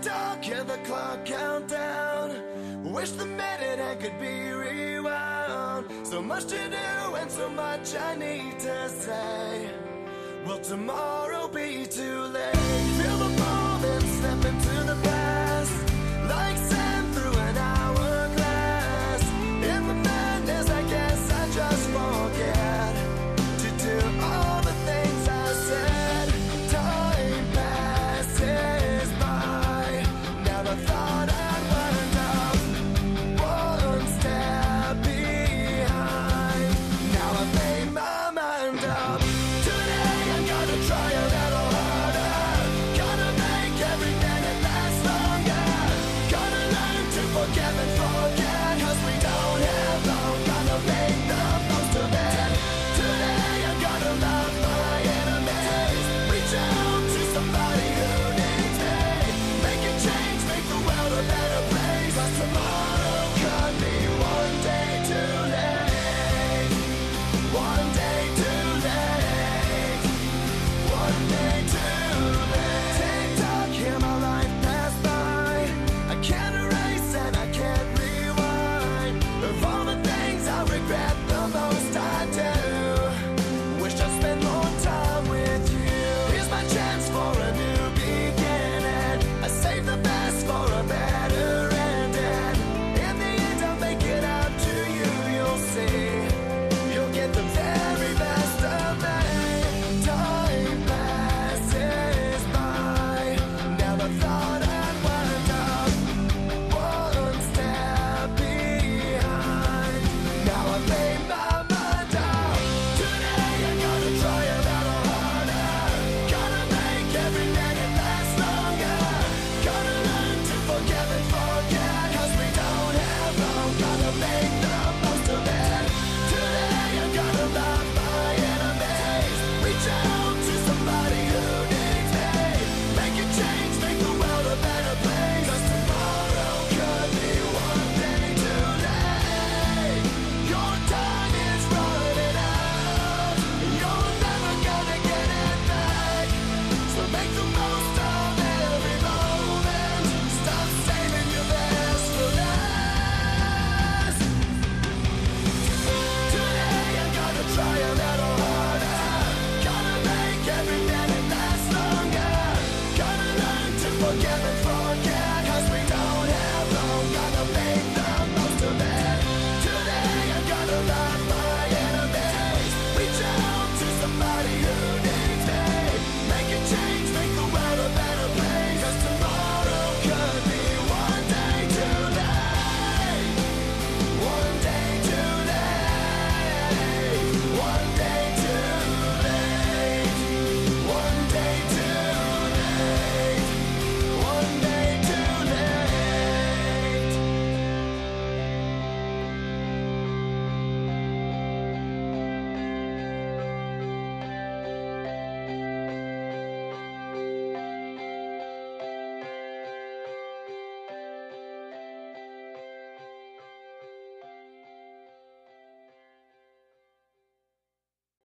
Tick-tock, hear the clock count down. Wish the minute hand could be rewound. So much to do and so much I need to say. Will tomorrow be too late? Feel the moment step into the past, like sand through an hourglass. In the madness, I guess I just forget to do all the things I said. Time passes by, never thought I'd wind up one step behind. Now I've made my mind up. Today I'm gonna try a little harder. Gonna make every minute last longer. Gonna learn to forgive and forget, 'cause we don't have long. Gonna make the most of it. Today I'm gonna love my enemies. Reach out to somebody who needs me. Make a change, make the world a better place. 'Cause tomorrow could be one day too late. One day too late. One day too late. Tick-tock, hear my life pass by. I can't erase and I can't rewind. Of all the things I regret the most, I do wish I spent more time with you. Here's my chance for a new beginning. I save the best for a better ending. In the end, I'll make it out to you. You'll see, you'll get the very best of me. Time passes by, never thought I'd wind up one step behind. Now I've made my mind up. Today I'm gonna try a little harder. Gonna make every minute last longer. Gonna learn to forgive and forget, 'cause we don't have long. Gonna make the most of it. Today I'm gonna love my enemies. Reach out to somebody who needs me. Make a change, make the world a better place. 'Cause tomorrow could be one day too late. Your time is running out. You're never gonna get it back. So make the most of every moment. Stop saving your best for last. Today I'm gonna try a little harder. Gonna make every minute last longer. Gonna learn to forgive